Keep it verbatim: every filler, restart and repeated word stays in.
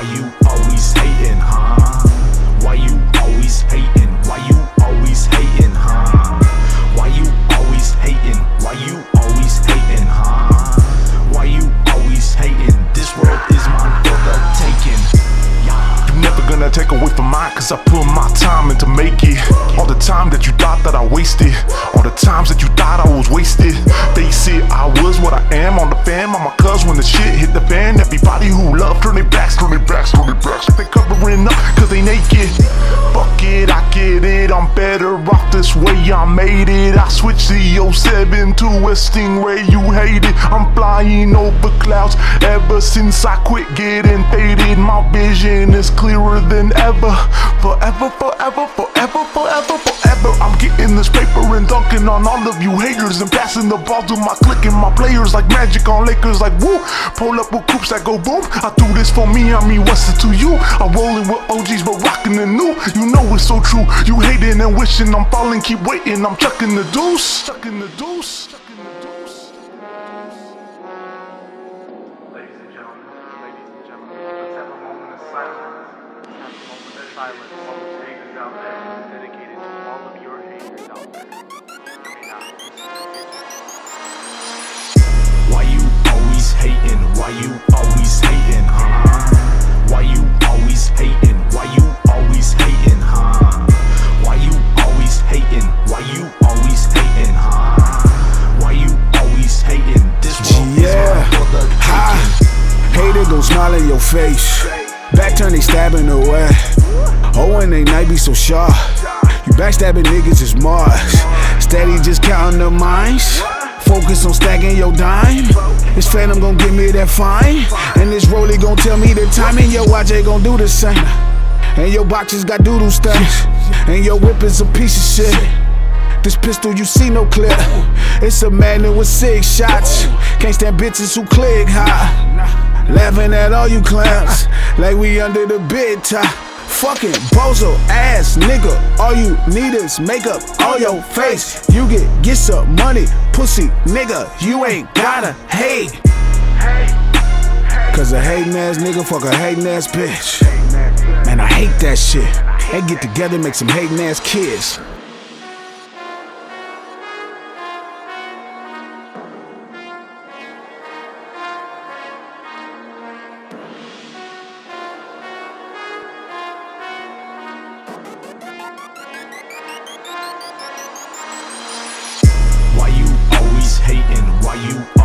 Why you always hating, huh? Why you always hating? Why you always hating, huh? Why you always hating? Why you always hating, huh? Why you always hating? This world is mine for the taking. You never gonna take away from mine, cause I put my time in to make it. All the time that you thought that I wasted, all the times that you thought I was wasted. They said I was what I am on the fam, on my cuz when the shit hit the fan. Everybody who loved turn their backs, turn their backs, turn their backs. They covering up cause they naked. Fuck it, I get it, I'm better off this way, I made it. I switched the oh seven to a Stingray, you hate it. I'm flying over clouds ever since I quit getting faded. My vision is clearer than ever. Forever, forever, forever, forever, forever. I'm getting this paper and dunking on all of you haters, and passing the ball to my clique and my players like Magic on Lakers, like woo. Pull up with coops that go boom. I do this for me, I mean what's it to you? I'm rolling with O Gs but rocking the new. You know it's so true. You hating and wishing I'm falling, keep waiting. I'm chucking the deuce, chucking the deuce. Ladies and gentlemen, ladies and gentlemen, let's have a moment of silence. Let's have a moment of silence for all those haters out there. Dedicated to all of your haters out there. I mean, uh, Why you always hating? Why you always hating, huh? Why you always hating? Why you always hating, huh? Why you always hating? Why you always hating, huh? Why you always hating? This world is mine for the taking. Hater gon' smile in your face, back turn they stabbing away. Oh, and they night be so sharp. You backstabbing niggas is Mars. Steady just counting the mines. Focus on stacking your dime. This phantom gon' give me that fine, and this rollie gon' tell me the time. And your watch ain't gon' do the same. And your boxes got doodle stains. And your whip is a piece of shit. This pistol you see no clip. It's a magnet with six shots. Can't stand bitches who click high. Laughing at all you clowns like we under the big top. Fucking bozo ass nigga, all you need is makeup on your face. You get get some money, pussy nigga, you ain't gotta hate. Cause a hating ass nigga fuck a hating ass bitch. Man, I hate that shit. They get together, make some hating ass kids. Why you always hating? Why you